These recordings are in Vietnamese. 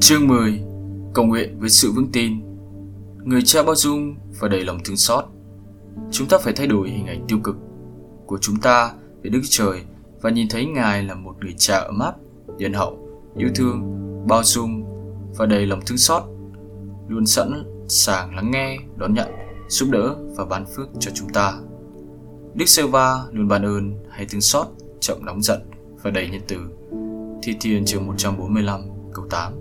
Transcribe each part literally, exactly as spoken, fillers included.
Chương mười. Cầu nguyện với sự vững tin. Người cha bao dung và đầy lòng thương xót. Chúng ta phải thay đổi hình ảnh tiêu cực của chúng ta về Đức Chúa Trời và nhìn thấy Ngài là một người cha ấm áp, nhân hậu, yêu thương, bao dung và đầy lòng thương xót, luôn sẵn sàng lắng nghe, đón nhận, giúp đỡ và ban phước cho chúng ta. Đức Giê-hô-va luôn ban ơn hay thương xót, chậm nóng giận và đầy nhân từ. Thi Thiên chương một trăm bốn mươi lăm câu tám.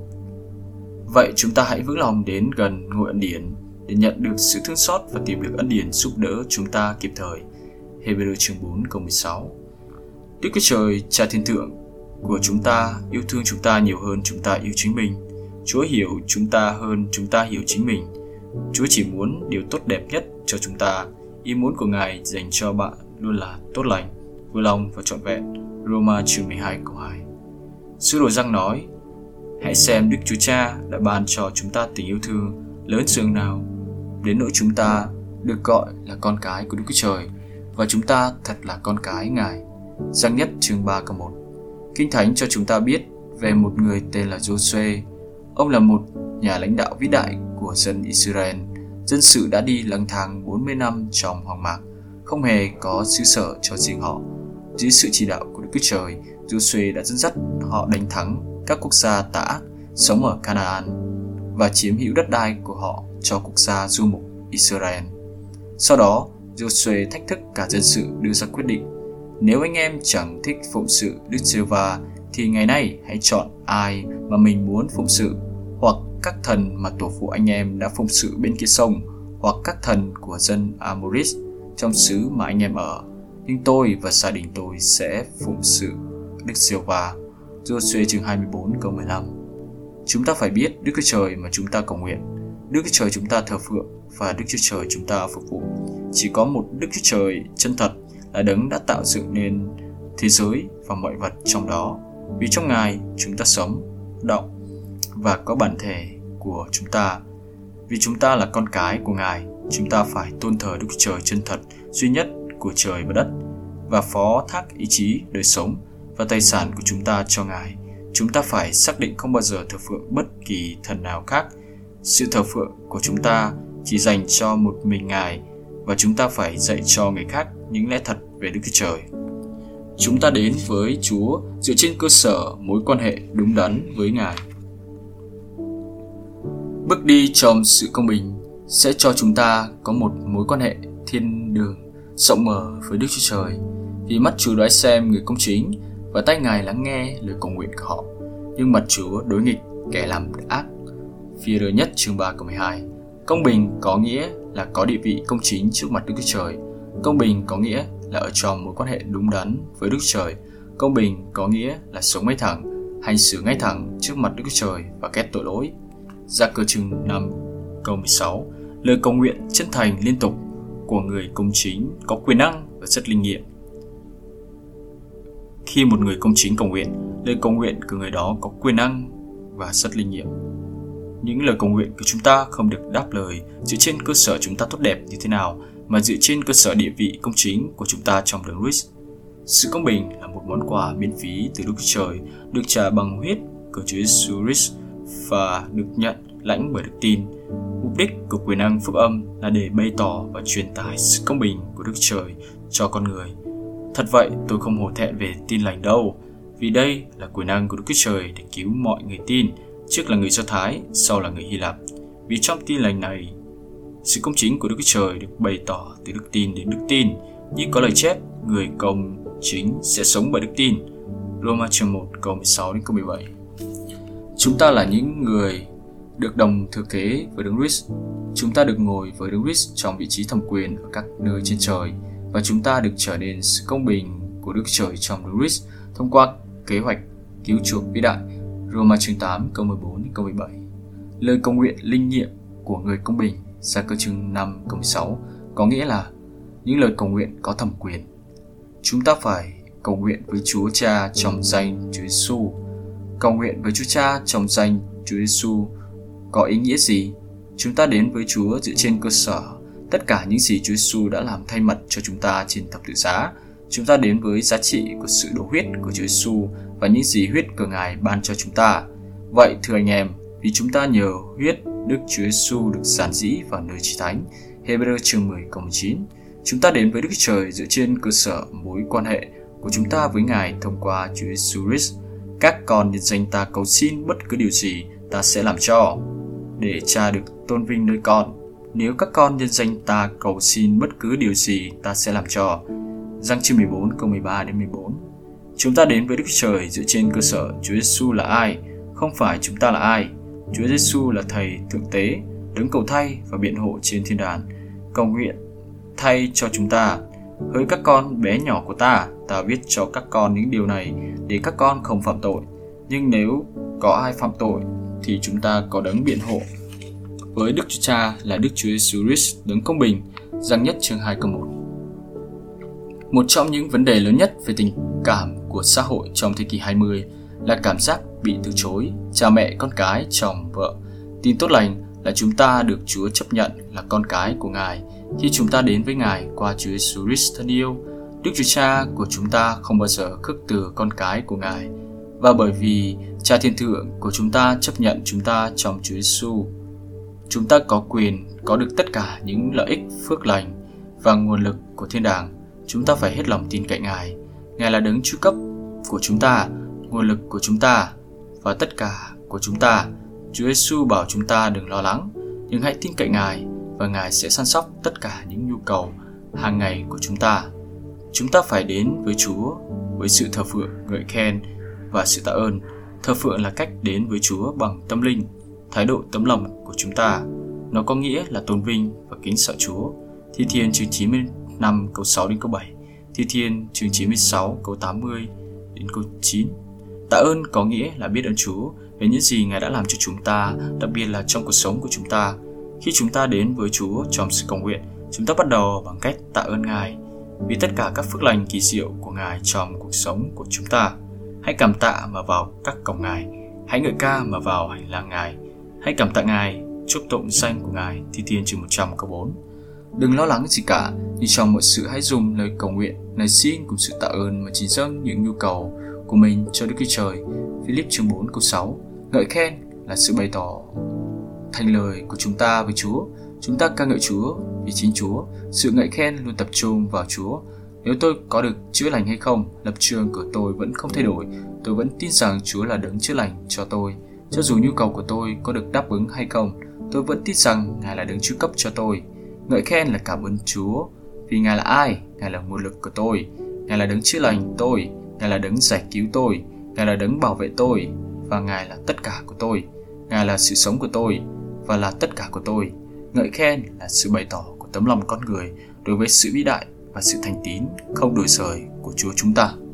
Vậy chúng ta hãy vững lòng đến gần ngôi ân điển để nhận được sự thương xót và tìm được ân điển giúp đỡ chúng ta kịp thời. Hê-bơ-rơ chương bốn câu mười sáu. Đức Chúa Trời, Cha Thiên Thượng của chúng ta yêu thương chúng ta nhiều hơn chúng ta yêu chính mình. Chúa hiểu chúng ta hơn chúng ta hiểu chính mình. Chúa chỉ muốn điều tốt đẹp nhất cho chúng ta. Ý muốn của Ngài dành cho bạn luôn là tốt lành, vui lòng và trọn vẹn. Roma chương mười hai câu hai. Sứ đồ Giăng nói: hãy xem Đức Chúa Cha đã ban cho chúng ta tình yêu thương lớn dường nào, đến nỗi chúng ta được gọi là con cái của Đức Chúa Trời, và chúng ta thật là con cái Ngài. Giăng nhất chương ba câu một. Kinh Thánh cho chúng ta biết về một người tên là Giô-suê. Ông là một nhà lãnh đạo vĩ đại của dân Israel. Dân sự đã đi lang thang bốn mươi năm trong hoang mạc, không hề có xứ sở cho riêng họ. Dưới sự chỉ đạo của Đức Chúa Trời, Giô-suê đã dẫn dắt họ đánh thắng các quốc gia tà ác sống ở Canaan và chiếm hữu đất đai của họ cho quốc gia du mục Israel. Sau đó, Giô-suê thách thức cả dân sự đưa ra quyết định: nếu anh em chẳng thích phụng sự Đức Giê-hô-va thì ngày nay hãy chọn ai mà mình muốn phụng sự, hoặc các thần mà tổ phụ anh em đã phụng sự bên kia sông, hoặc các thần của dân Amorit trong xứ mà anh em ở, nhưng tôi và gia đình tôi sẽ phụng sự Đức Giê-hô-va. Giô-suê chương hai mươi bốn câu mười lăm. Chúng ta phải biết Đức Chúa Trời mà chúng ta cầu nguyện, Đức Chúa Trời chúng ta thờ phượng và Đức Chúa Trời chúng ta phục vụ. Chỉ có một Đức Chúa Trời chân thật là đấng đã tạo dựng nên thế giới và mọi vật trong đó. Vì trong Ngài chúng ta sống, động và có bản thể của chúng ta. Vì chúng ta là con cái của Ngài, chúng ta phải tôn thờ Đức Chúa Trời chân thật duy nhất của trời và đất, và phó thác ý chí, đời sống và tài sản của chúng ta cho Ngài. Chúng ta phải xác định không bao giờ thờ phượng bất kỳ thần nào khác. Sự thờ phượng của chúng ta chỉ dành cho một mình Ngài, và chúng ta phải dạy cho người khác những lẽ thật về Đức Chúa Trời. Chúng ta đến với Chúa dựa trên cơ sở mối quan hệ đúng đắn với Ngài. Bước đi trong sự công bình sẽ cho chúng ta có một mối quan hệ thiên đường rộng mở với Đức Chúa Trời. Vì mắt Chúa đoái xem người công chính và tay Ngài lắng nghe lời cầu nguyện của họ, nhưng mặt Chúa đối nghịch kẻ làm ác. Phi-e-rơ nhất chương ba câu mười hai. Công bình có nghĩa là có địa vị công chính trước mặt Đức Chúa Trời. Công bình có nghĩa là ở trong mối quan hệ đúng đắn với Đức Chúa Trời. Công bình có nghĩa là sống ngay thẳng, hành xử ngay thẳng trước mặt Đức Chúa Trời và ghét tội lỗi. Gia-cơ chương năm câu mười sáu. Lời cầu nguyện chân thành liên tục của người công chính có quyền năng và rất linh nghiệm. Khi một người công chính cầu nguyện, lời cầu nguyện của người đó có quyền năng và rất linh nghiệm. Những lời cầu nguyện của chúng ta không được đáp lời dựa trên cơ sở chúng ta tốt đẹp như thế nào, mà dựa trên cơ sở địa vị công chính của chúng ta trong đấng Christ. Sự công bình là một món quà miễn phí từ Đức Chúa Trời, được trả bằng huyết của Chúa Giêsu Christ và được nhận lãnh bởi đức tin. Mục đích của quyền năng phúc âm là để bày tỏ và truyền tải sự công bình của Đức Chúa Trời cho con người. Thật vậy, tôi không hổ thẹn về tin lành đâu, vì đây là quyền năng của Đức Chúa Trời để cứu mọi người tin, trước là người Do Thái, sau là người Hy Lạp. Vì trong tin lành này, sự công chính của Đức Chúa Trời được bày tỏ từ đức tin đến đức tin, như có lời chép: người công chính sẽ sống bởi đức tin. Roma chương một câu mười sáu đến câu mười bảy. Chúng ta là những người được đồng thừa kế với đấng Christ. Chúng ta được ngồi với đấng Christ trong vị trí thẩm quyền ở các nơi trên trời, và chúng ta được trở nên sự công bình của Đức Trời trong đấng Christ thông qua kế hoạch cứu chuộc vĩ đại. Roma chương tám câu mười bốn đến câu mười bảy. Lời cầu nguyện linh nghiệm của người công bình. Gia-cơ chương năm câu mười sáu có nghĩa là những lời cầu nguyện có thẩm quyền. Chúng ta phải cầu nguyện với Chúa Cha trong danh Chúa Giêsu. Cầu nguyện với Chúa Cha trong danh Chúa Giêsu có ý nghĩa gì? Chúng ta đến với Chúa dựa trên cơ sở tất cả những gì Chúa Giêsu đã làm thay mặt cho chúng ta trên thập tự giá. Chúng ta đến với giá trị của sự đổ huyết của Chúa Giêsu và những gì huyết của Ngài ban cho chúng ta. Vậy thưa anh em, vì chúng ta nhờ huyết Đức Chúa Giêsu được giản dĩ vào nơi chí thánh. Hebrew chương mười câu mười chín. Chúng ta đến với Đức Trời dựa trên cơ sở mối quan hệ của chúng ta với Ngài thông qua Chúa Giêsu Christ. Các con nhân danh ta cầu xin bất cứ điều gì, ta sẽ làm cho, để Cha được tôn vinh nơi con. Nếu các con nhân danh ta cầu xin bất cứ điều gì, ta sẽ làm cho. Giăng chương mười bốn câu mười ba đến mười bốn. Chúng ta đến với Đức Trời dựa trên cơ sở Chúa Giêsu là ai, không phải chúng ta là ai. Chúa Giêsu là Thầy thượng tế, đấng cầu thay và biện hộ trên thiên đàng, cầu nguyện thay cho chúng ta. Hỡi các con bé nhỏ của ta, ta viết cho các con những điều này để các con không phạm tội. Nhưng nếu có ai phạm tội, thì chúng ta có đấng biện hộ với Đức Chúa Cha là Đức Chúa Giêsu Christ, đấng công bình. Giăng nhất chương hai câu một. Một trong những vấn đề lớn nhất về tình cảm của xã hội trong thế kỷ hai mươi là cảm giác bị từ chối. Cha mẹ, con cái, chồng, vợ. Tin tốt lành là chúng ta được Chúa chấp nhận là con cái của Ngài khi chúng ta đến với Ngài qua Chúa Giêsu Christ thân yêu. Đức Chúa Cha của chúng ta không bao giờ khước từ con cái của Ngài, và bởi vì Cha Thiên Thượng của chúng ta chấp nhận chúng ta trong Chúa Giêsu, chúng ta có quyền có được tất cả những lợi ích, phước lành và nguồn lực của thiên đàng. Chúng ta phải hết lòng tin cậy Ngài. Ngài là đấng chu cấp của chúng ta, nguồn lực của chúng ta và tất cả của chúng ta. Chúa Giêsu bảo chúng ta đừng lo lắng, nhưng hãy tin cậy Ngài và Ngài sẽ săn sóc tất cả những nhu cầu hàng ngày của chúng ta. Chúng ta phải đến với Chúa với sự thờ phượng, ngợi khen và sự tạ ơn. Thờ phượng là cách đến với Chúa bằng tâm linh, thái độ tấm lòng của chúng ta. Nó có nghĩa là tôn vinh và kính sợ Chúa. Thi Thiên chương chín mươi lăm câu sáu đến câu bảy. Thi Thiên chương chín mươi sáu câu tám mươi đến câu chín. Tạ ơn có nghĩa là biết ơn Chúa về những gì Ngài đã làm cho chúng ta, đặc biệt là trong cuộc sống của chúng ta. Khi chúng ta đến với Chúa trong sự cầu nguyện, chúng ta bắt đầu bằng cách tạ ơn Ngài vì tất cả các phước lành kỳ diệu của Ngài trong cuộc sống của chúng ta. Hãy cảm tạ mà vào các cổng Ngài, hãy ngợi ca mà vào hành lang Ngài. Hãy cảm tạ Ngài, chúc tụng danh của Ngài. Thi Thiên chương một trăm câu bốn. Đừng lo lắng gì cả, nhưng trong mọi sự hãy dùng lời cầu nguyện, lời xin cùng sự tạ ơn mà chỉ dâng những nhu cầu của mình cho Đức Chúa Trời. Philip chương bốn câu sáu. Ngợi khen là sự bày tỏ thành lời của chúng ta với Chúa. Chúng ta ca ngợi Chúa vì chính Chúa. Sự ngợi khen luôn tập trung vào Chúa. Nếu tôi có được chữa lành hay không, lập trường của tôi vẫn không thay đổi. Tôi vẫn tin rằng Chúa là đấng chữa lành cho tôi. Cho dù nhu cầu của tôi có được đáp ứng hay không, tôi vẫn tin rằng Ngài là đấng chu cấp cho tôi. Ngợi khen là cảm ơn Chúa vì Ngài là ai? Ngài là nguồn lực của tôi. Ngài là đấng chữa lành tôi. Ngài là đấng giải cứu tôi. Ngài là đấng bảo vệ tôi. Và Ngài là tất cả của tôi. Ngài là sự sống của tôi và là tất cả của tôi. Ngợi khen là sự bày tỏ của tấm lòng con người đối với sự vĩ đại và sự thành tín không đổi rời của Chúa chúng ta.